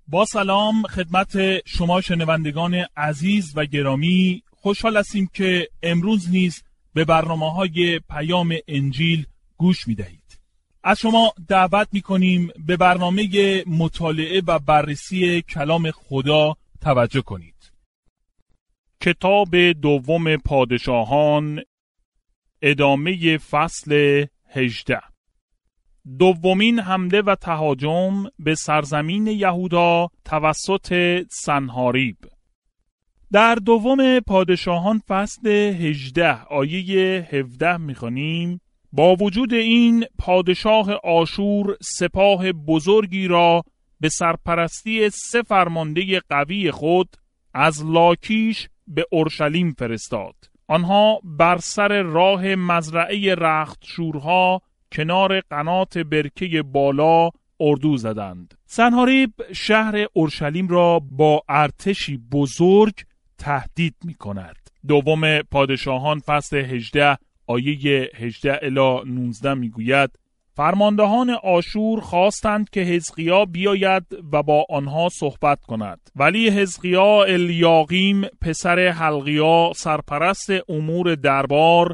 با سلام خدمت شما شنوندگان عزیز و گرامی، خوشحال هستیم که امروز نیز به برنامه‌های پیام انجیل گوش می‌دهید. از شما دعوت می‌کنیم به برنامه مطالعه و بررسی کلام خدا توجه کنید. کتاب دوم پادشاهان، ادامه فصل 18. دومین حمله و تهاجم به سرزمین یهودا توسط سنحاریب. در دوم پادشاهان فصل 18 آیه 17 می‌خوانیم: با وجود این پادشاه آشور سپاه بزرگی را به سرپرستی 3 فرمانده قوی خود از لاکیش به اورشلیم فرستاد. آنها بر سر راه مزرعه رختشورها کنار قنات برکه بالا اردو زدند. سنحاریب شهر اورشلیم را با ارتشی بزرگ تهدید می کند. دوم پادشاهان فصل 18 آیه 18 الی 19 می گوید: فرماندهان آشور خواستند که حزقیا بیاید و با آنها صحبت کند، ولی حزقیا الیاقیم پسر حلقیا سرپرست امور دربار،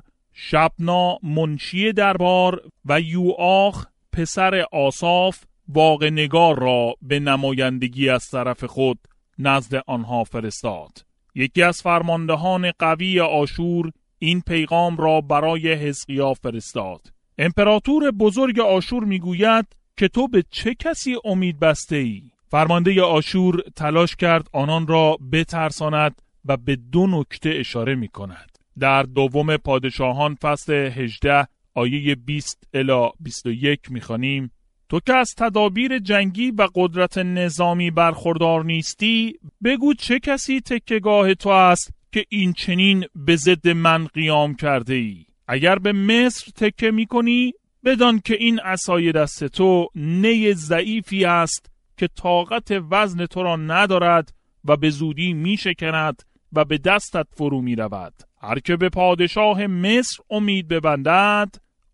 شبنا منشی دربار و یوآخ پسر آصاف واقع‌نگار را به نمایندگی از طرف خود نزد آنها فرستاد. یکی از فرماندهان قوی آشور این پیغام را برای حزقیا فرستاد: امپراتور بزرگ آشور میگوید که تو به چه کسی امید بسته ای؟ فرمانده آشور تلاش کرد آنان را بترساند و به 2 نکته اشاره می کند. در دوم پادشاهان فصل 18 آیه 20 الی 21 می‌خوانیم: تو که از تدابیر جنگی و قدرت نظامی برخوردار نیستی، بگو چه کسی تکیه‌گاه تو است که این چنین به ضد من قیام کرده ای؟ اگر به مصر تکیه می‌کنی، بدان که این عصای دست تو نی ضعیفی است که طاقت وزن تو را ندارد و به زودی می‌شکند و به دستت فرو می‌رود. هر که به پادشاه مصر امید ببندد،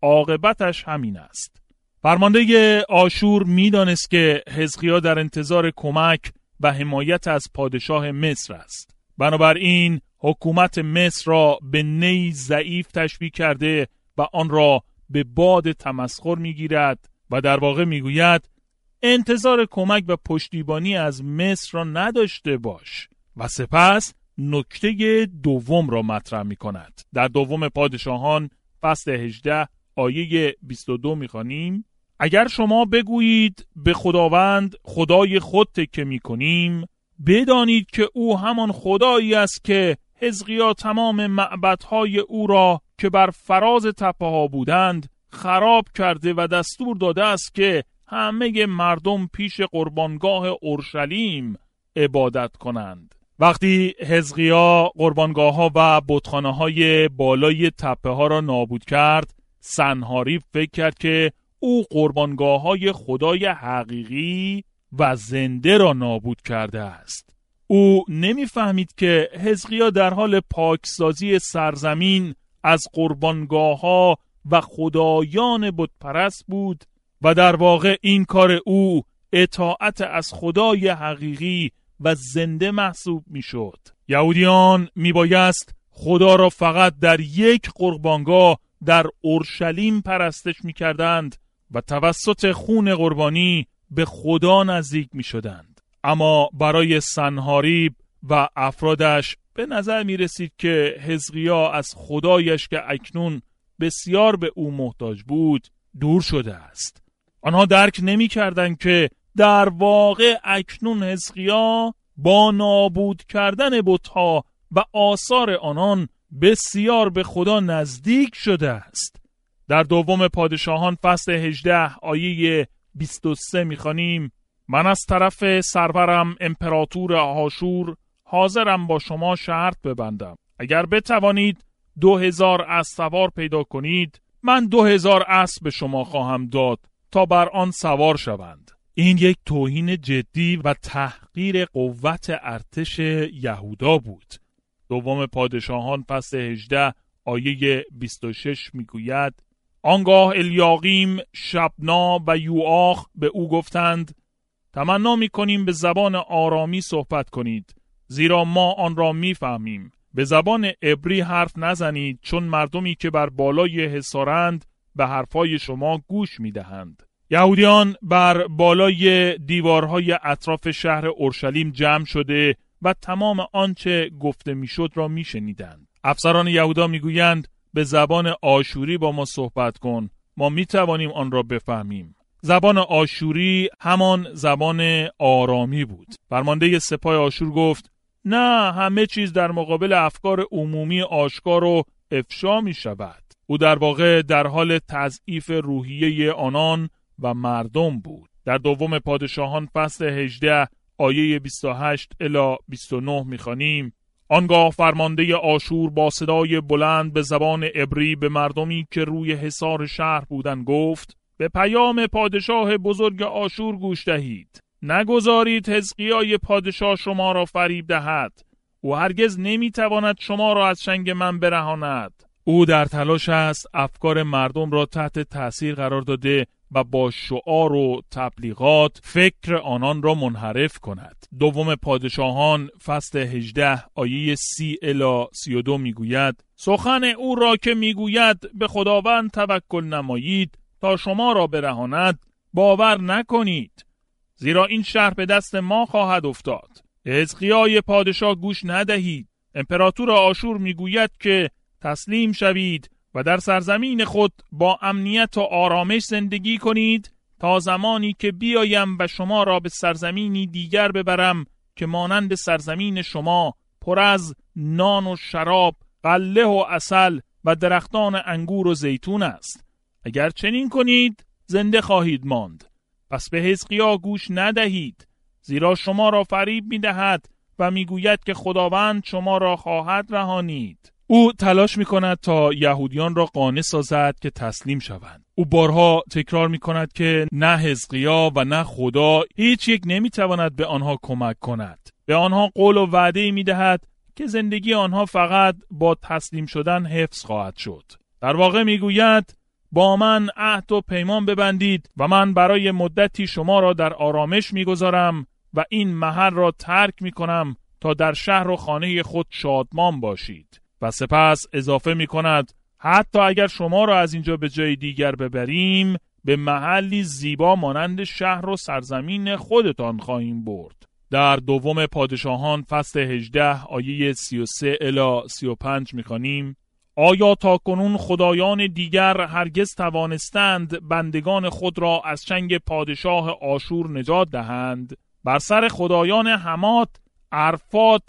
عاقبتش همین است. فرمانده آشور می‌دانست که حزقیا در انتظار کمک و حمایت از پادشاه مصر است. بنابراین حکومت مصر را به نی ضعیف تشبیه کرده و آن را به باد تمسخر می‌گیرد و در واقع می‌گوید انتظار کمک و پشتیبانی از مصر را نداشته باش. و سپس نکته دوم را مطرح می کند. در دوم پادشاهان فصل 18 آیه 22 می خوانیم: اگر شما بگویید به خداوند خدای خود تکیه می کنیم، بدانید که او همان خدایی است که حزقیا تمام معبدهای او را که بر فراز تپه ها بودند خراب کرده و دستور داده است که همه مردم پیش قربانگاه اورشلیم عبادت کنند. وقتی حزقیا قربانگاه‌ها و بتخانه‌های بالای تپه‌ها را نابود کرد، سنحاریب فکر کرد که او قربانگاه‌های خدای حقیقی و زنده را نابود کرده است. او نمی‌فهمید که حزقیا در حال پاکسازی سرزمین از قربانگاه‌ها و خدایان بتپرست بود و در واقع این کار او اطاعت از خدای حقیقی و زنده محسوب می شد. یهودیان می بایست خدا را فقط در یک قربانگاه در اورشلیم پرستش می کردند و توسط خون قربانی به خدا نزدیک می شدند. اما برای سنحاریب و افرادش به نظر می رسید که حزقیا از خدایش که اکنون بسیار به او محتاج بود دور شده است. آنها درک نمی کردند که در واقع اکنون حزقیا با نابود کردن بت‌ها و آثار آنان بسیار به خدا نزدیک شده است. در دوم پادشاهان فصل 18 آیه 23 می‌خوانیم: من از طرف سرورم امپراتور آشور حاضرم با شما شرط ببندم. اگر بتوانید 2000 اسب‌سوار پیدا کنید، من 2000 اسب به شما خواهم داد تا بر آن سوار شوند. این یک توهین جدی و تحقیر قوت ارتش یهودا بود. دوم پادشاهان فصل 18 آیه 26 میگوید: آنگاه الیاقیم، شبنا و یوآخ به او گفتند: تمنا می‌کنیم به زبان آرامی صحبت کنید، زیرا ما آن را می‌فهمیم. به زبان عبری حرف نزنید، چون مردمی که بر بالای حصارند به حرفای شما گوش می‌دهند. یهودیان بر بالای دیوارهای اطراف شهر اورشلیم جمع شده و تمام آنچه گفته میشد را میشنیدند. افسران یهودا میگویند به زبان آشوری با ما صحبت کن، ما میتوانیم آن را بفهمیم. زبان آشوری همان زبان آرامی بود. فرمانده سپاه آشور گفت نه، همه چیز در مقابل افکار عمومی آشکار و افشا می شود. او در واقع در حال تضعیف روحیه آنان و مردم بود. در دوم پادشاهان فصل 18 آیه 28 الی 29 می‌خوانیم: آنگاه فرمانده آشور با صدای بلند به زبان عبری به مردمی که روی حصار شهر بودند گفت: به پیام پادشاه بزرگ آشور گوش دهید. نگذارید حزقیای پادشاه شما را فریب دهد. او هرگز نمیتواند شما را از چنگ من برهاند. او در تلاش است افکار مردم را تحت تأثیر قرار داده و با شعار و تبلیغات فکر آنان را منحرف کند. دوم پادشاهان فصل 18 آیه 30 الی 32 میگوید: سخن او را که میگوید به خداوند توکل نمایید تا شما را برهاند باور نکنید، زیرا این شهر به دست ما خواهد افتاد. حزقیای پادشاه گوش ندهید. امپراتور آشور میگوید که تسلیم شوید و در سرزمین خود با امنیت و آرامش زندگی کنید تا زمانی که بیایم و شما را به سرزمینی دیگر ببرم که مانند سرزمین شما پر از نان و شراب، غله و عسل و درختان انگور و زیتون است. اگر چنین کنید زنده خواهید ماند. پس به حزقیا گوش ندهید، زیرا شما را فریب می‌دهد و میگوید که خداوند شما را خواهد رهانید. او تلاش می‌کند تا یهودیان را قانع سازد که تسلیم شوند. او بارها تکرار می‌کند که نه حزقیا و نه خدا هیچ یک نمی‌تواند به آنها کمک کند. به آنها قول و وعده می‌دهد که زندگی آنها فقط با تسلیم شدن حفظ خواهد شد. در واقع میگوید با من عهد و پیمان ببندید و من برای مدتی شما را در آرامش میگذارم و این محل را ترک میکنم تا در شهر و خانه خود شادمان باشید. و سپس اضافه میکند حتی اگر شما را از اینجا به جای دیگر ببریم به محلی زیبا مانند شهر و سرزمین خودتان خواهیم برد. در دوم پادشاهان فصل 18 آیه 33 الی 35 میخوانیم: آیا تا کنون خدایان دیگر هرگز توانستند بندگان خود را از چنگ پادشاه آشور نجات دهند؟ بر سر خدایان حمات، عرفات،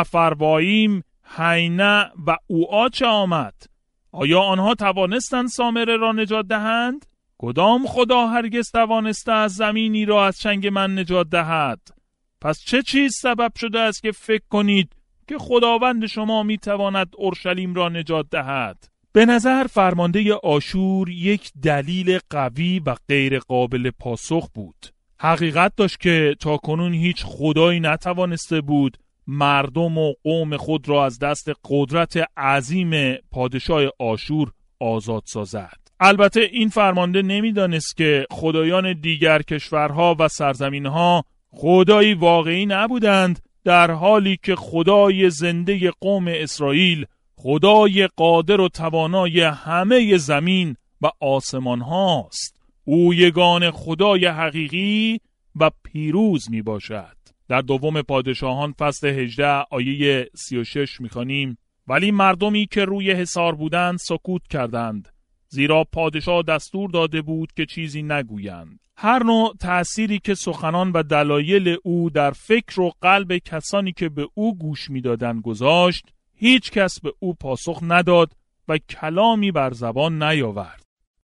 سفروایم، حینه و اوعا چه آمد؟ آیا آنها توانستند سامره را نجات دهند؟ کدام خدا هرگز توانسته از زمینی را از چنگ من نجات دهد؟ پس چه چیز سبب شده است که فکر کنید که خداوند شما میتواند اورشلیم را نجات دهد؟ به نظر فرمانده آشور یک دلیل قوی و غیر قابل پاسخ بود. حقیقت داشت که تا کنون هیچ خدایی نتوانسته بود مردم و قوم خود را از دست قدرت عظیم پادشاه آشور آزاد سازد. البته این فرمانده نمیدانست که خدایان دیگر کشورها و سرزمینها خدایی واقعی نبودند، در حالی که خدای زنده قوم اسرائیل خدای قادر و توانای همه زمین و آسمان هاست. او یگانه خدای حقیقی و پیروز می باشد. در دوم پادشاهان فصل 18 آیه 36 می خوانیم: ولی مردمی که روی حصار بودند سکوت کردند، زیرا پادشاه دستور داده بود که چیزی نگویند. هر نوع تأثیری که سخنان و دلایل او در فکر و قلب کسانی که به او گوش می‌دادند گذاشت، هیچ کس به او پاسخ نداد و کلامی بر زبان نیاورد.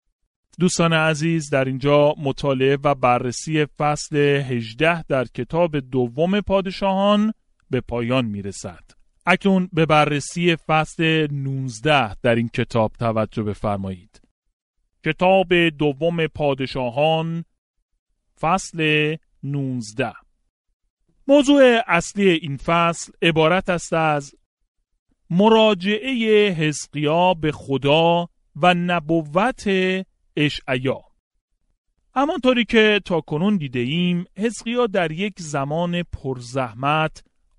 دوستان عزیز، در اینجا مطالعه و بررسی فصل 18 در کتاب دوم پادشاهان به پایان میرسد. اکنون به بررسی فصل 19 در این کتاب توجه بفرمایید. کتاب دوم پادشاهان فصل 19. موضوع اصلی این فصل عبارت است از مراجعه حزقیا به خدا و نبوت اشعیا. همانطوری که تا کنون دیده ایم، حزقیاه در یک زمان پرزحمت،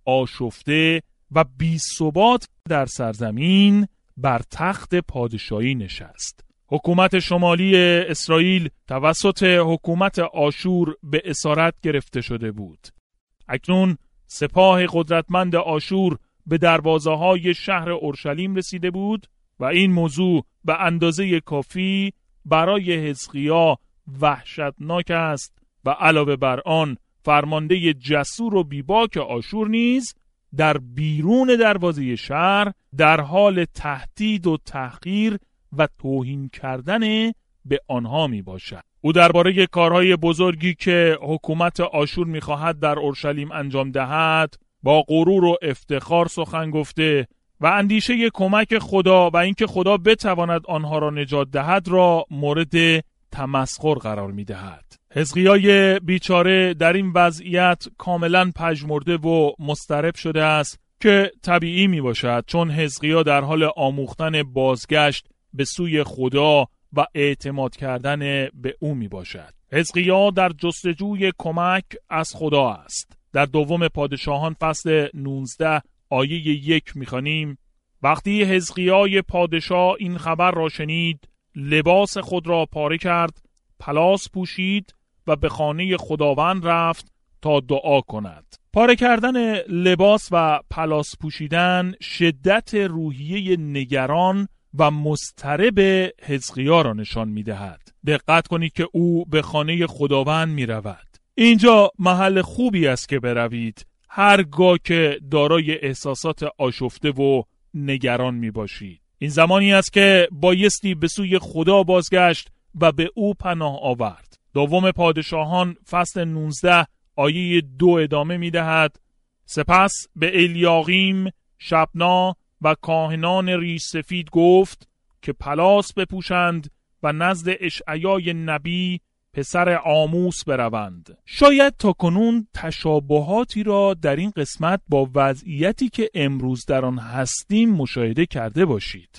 آشفته و بی‌ثبات در سرزمین بر تخت پادشاهی نشست. حکومت شمالی اسرائیل توسط حکومت آشور به اسارت گرفته شده بود. اکنون سپاه قدرتمند آشور به دروازه‌های شهر اورشلیم رسیده بود و این موضوع به اندازه کافی برای حزقیاه وحشتناک است و علاوه بر آن فرمانده جسور و بیباک آشور نیز در بیرون دروازه شهر در حال تهدید و تحقیر و توهین کردن به آنها می باشد. او درباره کارهای بزرگی که حکومت آشور می خواهد در اورشلیم انجام دهد با غرور و افتخار سخن گفته و اندیشه کمک خدا و اینکه خدا بتواند آنها را نجات دهد را مورد تمسخر قرار می دهد. حزقیاه بیچاره در این وضعیت کاملا پژمرده و مضطرب شده است که طبیعی می باشد، چون حزقیاه در حال آموختن بازگشت به سوی خدا و اعتماد کردن به او می باشد. حزقیاه در جستجوی کمک از خدا است. در دوم پادشاهان فصل 19 آیه 1 می خوانیم: وقتی حزقیاه پادشاه این خبر را شنید، لباس خود را پاره کرد، پلاس پوشید و به خانه خداوند رفت تا دعا کند. پاره کردن لباس و پلاس پوشیدن شدت روحیه نگران و مضطرب حزقیاه را نشان می دهد. دقت کنید که او به خانه خداوند می رود. اینجا محل خوبی است که بروید هرگاه که دارای احساسات آشفته و نگران می باشید. این زمانی است که بایستی به سوی خدا بازگشت و به او پناه آورد. دوم پادشاهان فصل 19 آیه 2 ادامه می دهد: سپس به الیاقیم، شبنا و کاهنان ریش سفید گفت که پلاس بپوشند و نزد اشعیای نبی پسر آموس بروند. شاید تا کنون تشابهاتی را در این قسمت با وضعیتی که امروز در آن هستیم مشاهده کرده باشید.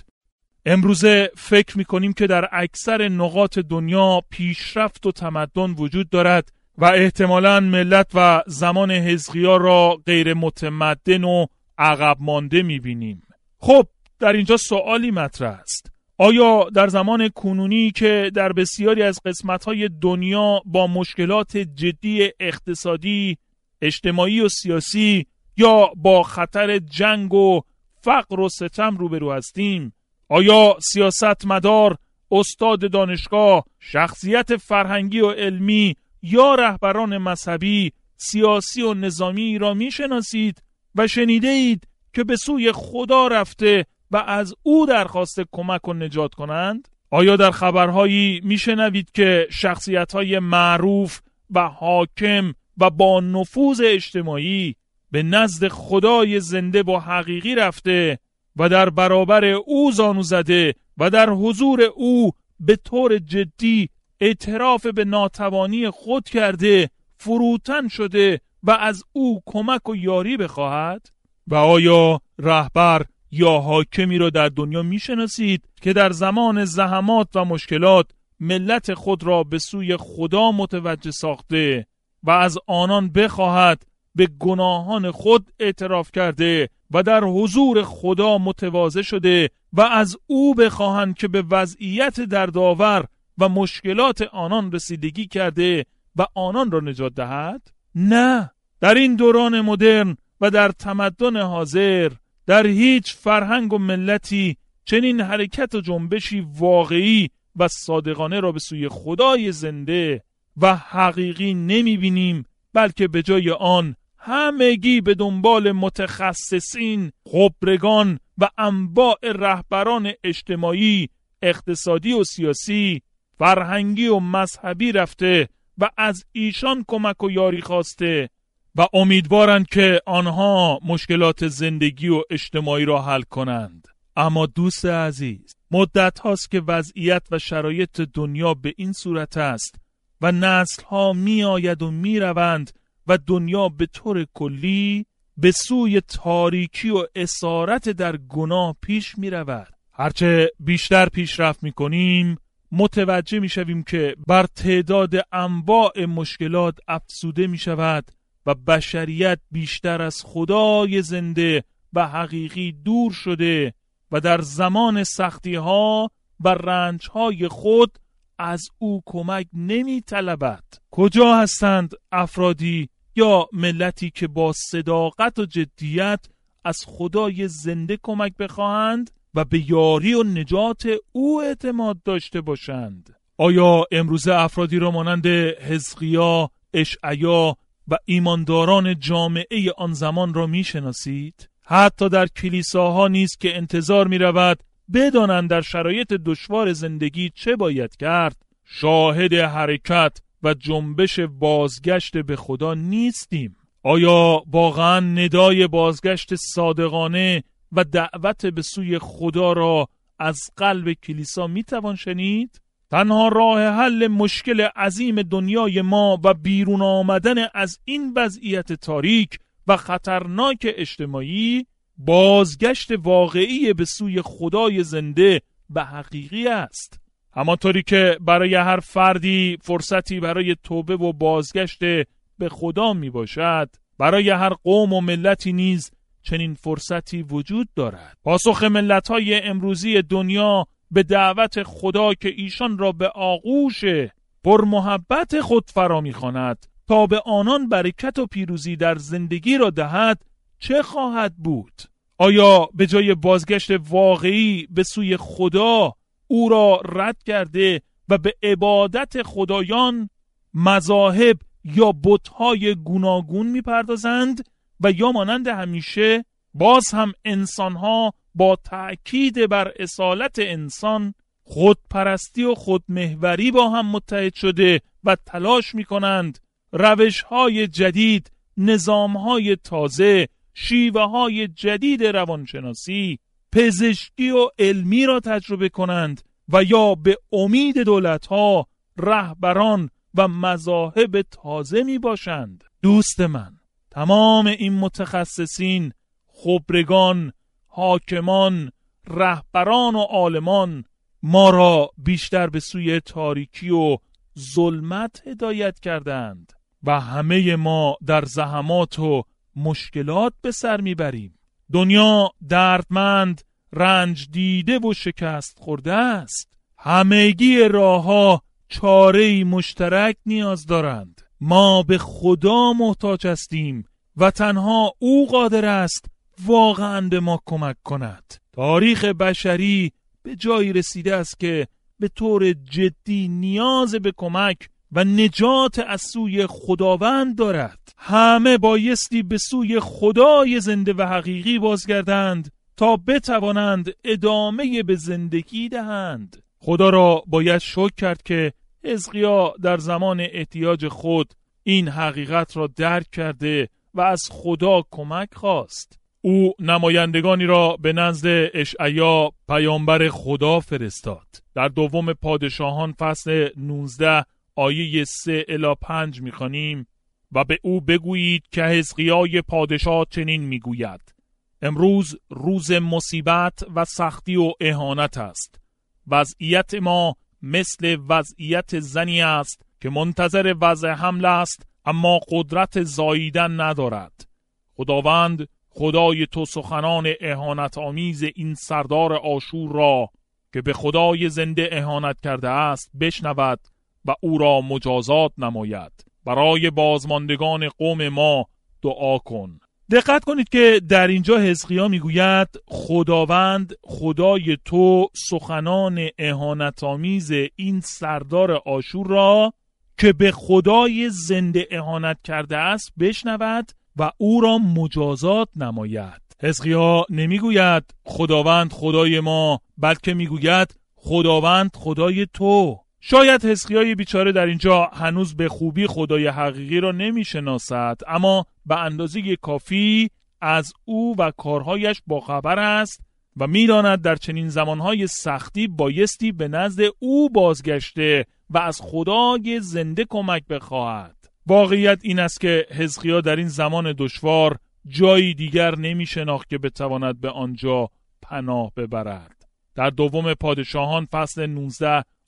امروزه فکر می‌کنیم که در اکثر نقاط دنیا پیشرفت و تمدن وجود دارد و احتمالاً ملت و زمان حزقیاه را غیر متمدن و عقب مانده می‌بینیم. خب در اینجا سوالی مطرح است: آیا در زمان کنونی که در بسیاری از قسمت‌های دنیا با مشکلات جدی اقتصادی، اجتماعی و سیاسی یا با خطر جنگ و فقر و ستم روبرو هستیم، آیا سیاستمدار، استاد دانشگاه، شخصیت فرهنگی و علمی یا رهبران مذهبی، سیاسی و نظامی را می‌شناسید و شنیده اید که به سوی خدا رفته و از او درخواست کمک و نجات کنند؟ آیا در خبرهایی میشنوید که شخصیت‌های معروف و حاکم و با نفوذ اجتماعی به نزد خدای زنده و حقیقی رفته و در برابر او زانو زده و در حضور او به طور جدی اعتراف به ناتوانی خود کرده، فروتن شده و از او کمک و یاری بخواهد؟ و آیا رهبر یا حاکمی را در دنیا میشناسید که در زمان زحمات و مشکلات ملت خود را به سوی خدا متوجه ساخته و از آنان بخواهد به گناهان خود اعتراف کرده و در حضور خدا متواضع شده و از او بخواهند که به وضعیت دردآور و مشکلات آنان رسیدگی کرده و آنان را نجات دهد؟ نه، در این دوران مدرن و در تمدن حاضر در هیچ فرهنگ و ملتی چنین حرکت و جنبشی واقعی و صادقانه را به سوی خدای زنده و حقیقی نمی بینیم، بلکه به جای آن همگی به دنبال متخصصین، خبرگان و انواع رهبران اجتماعی، اقتصادی و سیاسی، فرهنگی و مذهبی رفته و از ایشان کمک و یاری خواسته و امیدوارند که آنها مشکلات زندگی و اجتماعی را حل کنند. اما دوست عزیز، مدت هاست که وضعیت و شرایط دنیا به این صورت است و نسل ها می آید و می روند و دنیا به طور کلی به سوی تاریکی و اسارت در گناه پیش می رود. هرچه بیشتر پیشرفت می کنیم، متوجه میشویم که بر تعداد انواع مشکلات افزوده میشود و بشریت بیشتر از خدای زنده و حقیقی دور شده و در زمان سختی ها و رنج های خود از او کمک نمی طلبد. کجا هستند افرادی یا ملتی که با صداقت و جدیت از خدای زنده کمک بخواهند و به یاری و نجات او اعتماد داشته باشند؟ آیا امروزه افرادی را مانند حزقیا، اشعیا و ایمانداران جامعه آن زمان را می شناسید؟ حتی در کلیساها نیست که انتظار می رود بدانند در شرایط دشوار زندگی چه باید کرد. شاهد حرکت و جنبش بازگشت به خدا نیستیم. آیا واقعا ندای بازگشت صادقانه و دعوت به سوی خدا را از قلب کلیسا می توان شنید؟ تنها راه حل مشکل عظیم دنیای ما و بیرون آمدن از این وضعیت تاریک و خطرناک اجتماعی بازگشت واقعی به سوی خدای زنده و حقیقی است. همانطوری که برای هر فردی فرصتی برای توبه و بازگشت به خدا می باشد، برای هر قوم و ملتی نیز چنین فرصتی وجود دارد. پاسخ ملت‌های امروزی دنیا به دعوت خدا که ایشان را به آغوش پر محبت خود فرا می‌خواند تا به آنان برکت و پیروزی در زندگی را دهد چه خواهد بود؟ آیا به جای بازگشت واقعی به سوی خدا او را رد کرده و به عبادت خدایان، مذاهب یا بت‌های گوناگون می‌پردازند و یا مانند همیشه باز هم انسان‌ها با تأکید بر اصالت انسان، خودپرستی و خودمحوری با هم متحد شده و تلاش می‌کنند روش‌های جدید، نظام‌های تازه، شیوه‌های جدید روانشناسی، پزشکی و علمی را تجربه کنند و یا به امید دولت‌ها، رهبران و مذاهب تازه می باشند؟ دوست من، تمام این متخصصین، خبرگان، حاکمان، رهبران و عالمان ما را بیشتر به سوی تاریکی و ظلمت هدایت کردند و همه ما در زحمات و مشکلات به سر میبریم. دنیا دردمند، رنج دیده و شکست خورده است. همگی راه‌ها چاره‌ای مشترک نیاز دارند. ما به خدا محتاج هستیم و تنها او قادر است واقعاً به ما کمک کند. تاریخ بشری به جایی رسیده است که به طور جدی نیاز به کمک و نجات از سوی خداوند دارد. همه بایستی به سوی خدای زنده و حقیقی بازگردند تا بتوانند ادامه به زندگی دهند. خدا را باید شکر کرد که حزقیا در زمان احتیاج خود این حقیقت را درک کرده و از خدا کمک خواست. او نمایندگانی را به نزد اشعیا پیامبر خدا فرستاد. در دوم پادشاهان فصل 19 آیه 3-5 می‌خوانیم: و به او بگویید که حزقیای پادشاه چنین میگوید: امروز روز مصیبت و سختی و اهانت است. وضعیت ما مثل وضعیت زنی است که منتظر وضع حمل است اما قدرت زاییدن ندارد. خداوند خدای تو سخنان اهانت آمیز این سردار آشور را که به خدای زنده اهانت کرده است بشنود و او را مجازات نماید. برای بازماندگان قوم ما دعا کن. دقت کنید که در اینجا حزقیا میگوید خداوند خدای تو سخنان اهانت‌آمیز این سردار آشور را که به خدای زنده اهانت کرده است بشنود و او را مجازات نماید. حزقیا نمیگوید خداوند خدای ما، بلکه میگوید خداوند خدای تو. شاید حزقیای بیچاره در اینجا هنوز به خوبی خدای حقیقی را نمیشناسد، اما به اندازه کافی از او و کارهایش باخبر است و میداند در چنین زمانهای سختی بایستی به نزد او بازگشته و از خدای زنده کمک بخواهد. واقعیت این است که حزقیا در این زمان دشوار جایی دیگر نمیشناخت که بتواند به آنجا پناه ببرد. در دوم پادشاهان فصل 19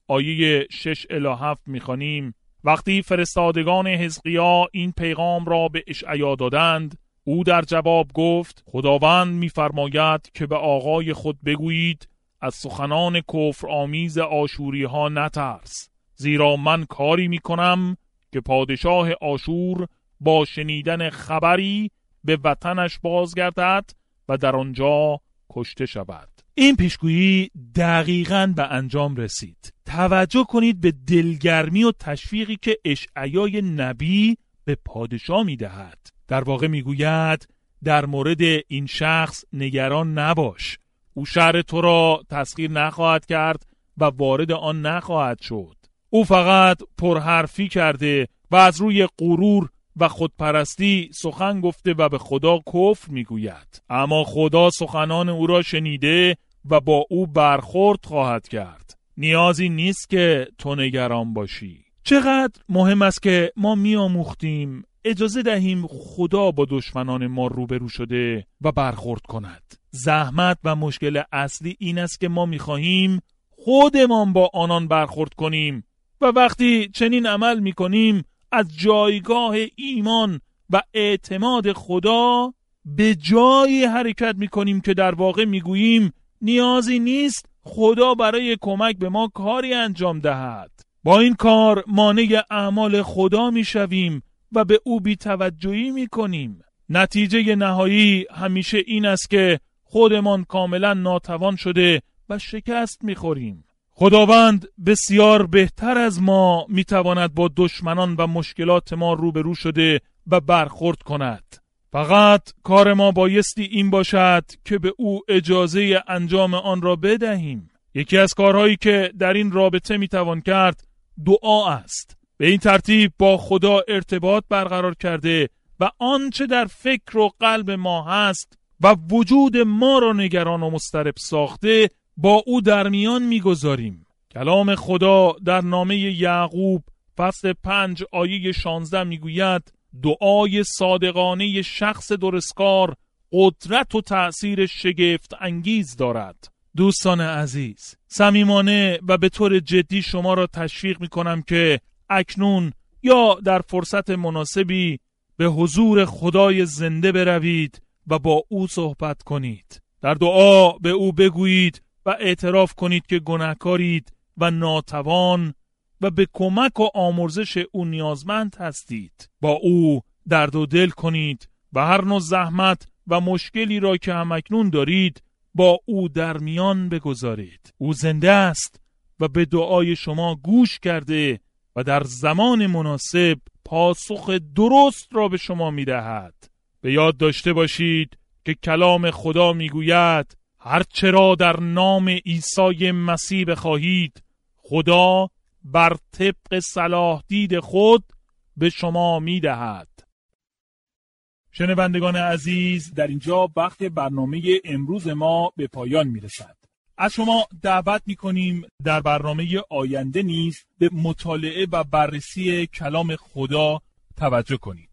آیه 6 الی 7 می‌خوانیم: وقتی فرستادگان حزقیا این پیغام را به اشعیا دادند، او در جواب گفت: خداوند می‌فرماید که به آقای خود بگویید از سخنان کفرآمیز آشوری ها نترس، زیرا من کاری می‌کنم که پادشاه آشور با شنیدن خبری به وطنش بازگردد و در آنجا کشته شود. این پیشگویی دقیقاً به انجام رسید. توجه کنید به دلگرمی و تشویقی که اشعیای نبی به پادشاه می‌دهد. در واقع میگوید در مورد این شخص نگران نباش، او شهر تو را تسخیر نخواهد کرد و وارد آن نخواهد شد. او فقط پرحرفی کرده و از روی غرور و خودپرستی سخن گفته و به خدا کفر میگوید، اما خدا سخنان او را شنیده و با او برخورد خواهد کرد. نیازی نیست که تو نگران باشی. چقدر مهم است که ما میآموختیم اجازه دهیم خدا با دشمنان ما روبرو شده و برخورد کند. زحمت و مشکل اصلی این است که ما میخواهیم خودمان با آنان برخورد کنیم و وقتی چنین عمل میکنیم از جایگاه ایمان و اعتماد خدا به جایی حرکت میکنیم که در واقع میگوییم نیازی نیست خدا برای کمک به ما کاری انجام دهد. با این کار مانع اعمال خدا میشویم و به او بی‌توجهی میکنیم. نتیجه نهایی همیشه این است که خودمان کاملا ناتوان شده و شکست میخوریم. خداوند بسیار بهتر از ما میتواند با دشمنان و مشکلات ما روبرو شده و برخورد کند. فقط کار ما بایستی این باشد که به او اجازه انجام آن را بدهیم. یکی از کارهایی که در این رابطه میتوان کرد دعا است. به این ترتیب با خدا ارتباط برقرار کرده و آنچه در فکر و قلب ما هست و وجود ما را نگران و مضطرب ساخته با او در میان میگذاریم. کلام خدا در نامه یعقوب فصل 5 آیه 16 میگوید دعای صادقانه شخص درستکار قدرت و تأثیر شگفت انگیز دارد. دوستان عزیز، صمیمانه و به طور جدی شما را تشویق میکنم که اکنون یا در فرصت مناسبی به حضور خدای زنده بروید و با او صحبت کنید. در دعا به او بگویید و اعتراف کنید که گناهکارید و ناتوان و به کمک و آمرزش او نیازمند هستید. با او درد و دل کنید و هر نوع زحمت و مشکلی را که همکنون دارید با او در میان بگذارید. او زنده است و به دعای شما گوش کرده و در زمان مناسب پاسخ درست را به شما می‌دهد. به یاد داشته باشید که کلام خدا میگوید هر چرا در نام عیسی مسیح بخواهید خدا بر طبق صلاح دید خود به شما میدهد. شنوندگان عزیز، در اینجا وقت برنامه امروز ما به پایان میرسد. از شما دعوت میکنیم در برنامه آینده نیز به مطالعه و بررسی کلام خدا توجه کنید.